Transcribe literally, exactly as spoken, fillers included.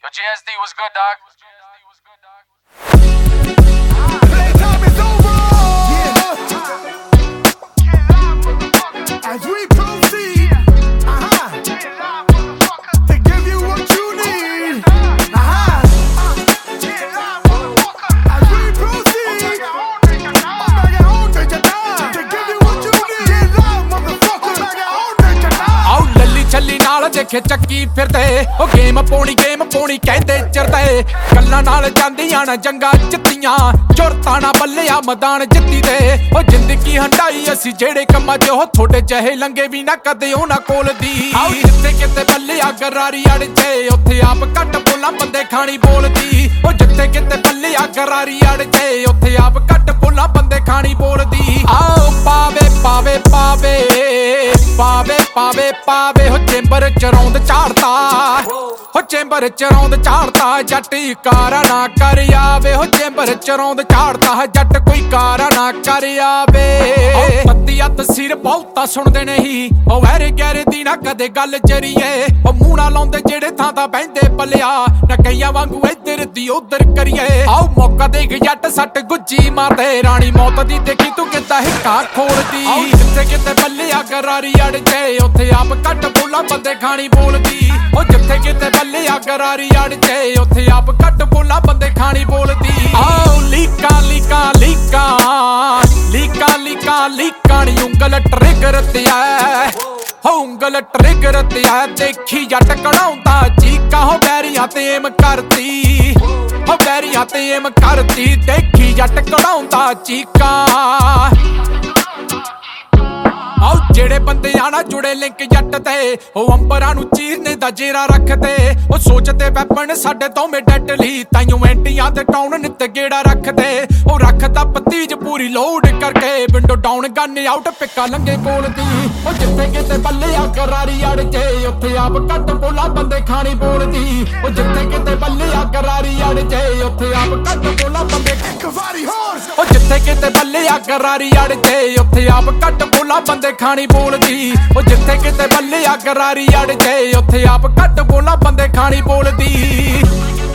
Yo, G S D, what's good, dog? Playtime is over. Yeah. As we proceed, uh-huh, to give you what you need, uh-huh. As we proceed, Omega home, take your time. To give you what you need, get loud, motherfucker. Omega home, take your time. ਆਉ ਲੱਲੀ ਛੱਲੀ ਨਾਲ ਦੇਖੇ ਚੱਕੀ ਫਿਰਦੇ ਉਹ game ਪਾਉਣੀ game ਪਾਉਣੀ ਕਹਿੰਦੇ ਚਿਰਦੇ ਗੱਲਾਂ ਨਾਲ ਜਾਂਦੀਆਂ ਨਾ ਜੰਗਾਂ ਜਿੱਤੀਆਂ ਚੁਰਤਾਂ ਨਾ ਬੱਲਿਆ ਮੈਦਾਨ ਜਿੱਤੀ ਦੇ ਉਹ ਜ਼ਿੰਦਗੀ ਹੰਡਾਈ ਅਸੀਂ ਜਿਹੜੇ ਕੰਮਾਂ 'ਚ ਉਹ ਥੋੜੇ ਚਾਹੇ ਲੰਗੇ ਵੀ ਨਾ ਕਦੇ ਉਹਨਾਂ ਕੋਲ ਦੀ ਆਉ ਜਿੱਥੇ ਕਿਤੇ ਬੱਲਿਆ ਗਰਾਰੀ ਅੜ ਜੇ ਉੱਥੇ ਆਪ ਘੱਟ ਬੋਲਾਂ ਬੰਦੇ ਖਾਣੀ ਬੋਲਦੀ ਉਹ ਜਿੱਥੇ ਕਿਤੇ ਬੱਲਿਆ ਗਰਾਰੀ ਅੜ ਜੇ ਉੱਥੇ ਆਪ ਘੱਟ ਬੋਲਾਂ ਬੰਦੇ ਖਾਣੀ ਬੋਲਦੀ ਆਓ ਪਾਵੇ ਪਾਵੇ ਪਾਵੇ ਪਾਵੇ ਪਾਵੇ ਪਾਵੇ ਹੋ ਚੈਂਬਰ ਚਰੌਂਦ ਝਾੜਦਾ ਹੋ ਚੈਂਬਰ ਚਰੌਂਦ ਝਾੜਦਾ ਜੱਟ ਕਾਰਾ ਨਾ ਕਰ ਆਵੇ ਹੋ ਚੈਂਬਰ ਚਰੌਂਦ ਝਾੜਦਾ ਜੱਟ ਕੋਈ ਕਾਰਾ ਨਾ ਕਰ ਆਵੇ ਪੱਤੀਆ ਤਸੀਰ ਬਹੁਤਾ ਸੁਣਦੇ ਨਹੀਂ ਉਹ ਵੈਰੇ ਗੈਰੇ ਦੀ ਨਾ ਕਦੇ ਗੱਲ ਚਰੀਏ ਉਹ ਮੂੰਹ ਨਾ ਲਾਉਂਦੇ ਜਿਹੜੇ ਥਾਂ ਤਾਂ ਬਹਿੰਦੇ ਪੱਲਿਆ ਨਾ ਕਈਆਂ ਵਾਂਗੂ ਇੱਧਰ ਦੀ ਉੱਧਰ ਕਰੀਏ ਆਓ ਮੌਕਾ ਦੇਖ ਜੱਟ ਸੱਟ ਗੁੱਜੀ ਮਾਰਦੇ ਰਾਣੀ ਮੌਤ ਦੀ ਦੇਖੀ ਤੂੰ ਕਿੱਦਾਂ ਹਿੱਕਾ ਖੋਲਦੀ ਜਿੱਥੇ ਕਿਤੇ ਬੱਲਿਆ ਗਰਾਰੀ ਅੜ ਜੇ ਉੱਥੇ ਆਪ ਘੱਟ ਬੋਲਾਂ ਬੰਦੇ ਖਾਣੀ ਬੋਲਦੀ ਉਹ ਜਿੱਥੇ ਕਿਤੇ ਬੱਲਿਆ ਗਰਾਰੀ ਅੜ ਜੇ ਉੱਥੇ ਆਪ ਘੱਟ ਬੋਲਾਂ ਬੰਦੇ ਖਾਣੀ ਬੋਲਦੀ ਆਓ ਲੀਕਾਂ ਲੀਕਾਂ ਲੀਕਾਂ ਲੀਕਾਂ ਲੀਕਾਂ ਲੀਕਾਂ ਨੀ ਉਂਗਲ ਟ੍ਰਿਗਰ ਤੇ ਆ ਹੋ ਉਂਗਲ ਟ੍ਰਿਗਰ ਤੇ ਆ ਦੇਖੀ ਜੱਟ ਕਢਾਉਂਦਾ ਚੀਕਾਂ ਹੋ ਬੈਰੀਆਂ ਤੇ ਏਮ ਕਰਦੀ ਹੋ ਬੈਰੀਆਂ ਤੇ ਏਮ ਕਰਦੀ ਦੇਖੀ ਜੱਟ ਕਢਾਉਂਦਾ ਚੀਕਾਂ ਆਓ ਜਿਹੜੇ ਬੰਦੇ ਆਣਾ ਜੁੜੇ ਲਿੰਕ ਜੱਟ ਤੇ ਉਹ ਅੰਬਰਾਂ ਨੂੰ ਚੀਰਨੇ ਦਾ ਜੇਰਾ ਰੱਖਦੇ ਉਹ ਸੋਚਦੇ ਵੈਪਨ ਸਾਡੇ ਦੋਵੇਂ ਡੈਡਲੀ ਤਾਈਓ ਐਂਟੀਆਂ ਤੇ ਟਾਊਨ ਨਿੱਤ ਗੇੜਾ ਰੱਖਦੇ ਉਹ ਰੱਖਦਾ ਪਤੀਜ ਪੂਰੀ ਲੋਡ ਕਰਕੇ ਵਿੰਡੋ ਡਾਊਨ ਗਨ ਆਊਟ ਪਿੱਕਾ ਲੰਗੇ ਕੋਲ ਦੀ ਉਹ ਜਿੱਥੇ ਕਿਤੇ ਬੱਲਿਆ ਗਰਾਰੀ ਅੜ ਜੇ ਉੱਥੇ ਆਪ ਘੱਟ ਬੋਲਾ ਬੰਦੇ ਖਾਣੀ ਬੋਲਦੀ ਉਹ ਜਿੱਥੇ ਕਿਤੇ ਬੱਲਿਆ ਗਰਾਰੀ ਅੜ ਜੇ ਉੱਥੇ ਆਪ ਘੱਟ ਬੋਲਾ ਬੰਦੇ Cavalry horse. ਉਹ ਜਿੱਥੇ ਕਿਤੇ ਬੱਲਿਆ ਗਰਾਰੀ ਅੜ ਜੇ ਉੱਥੇ ਆਪ ਘੱਟ ਬੋਲਾ ਬੰਦੇ ਖਾਣੀ ਬੋਲਦੀ ਉਹ ਜਿੱਥੇ ਕਿਤੇ ਬੱਲਿਆ ਗਰਾਰੀ ਅੜ ਜੇ ਉੱਥੇ ਆਪ ਘੱਟ ਬੋਲਾਂ ਬੰਦੇ ਖਾਣੀ ਬੋਲਦੀ।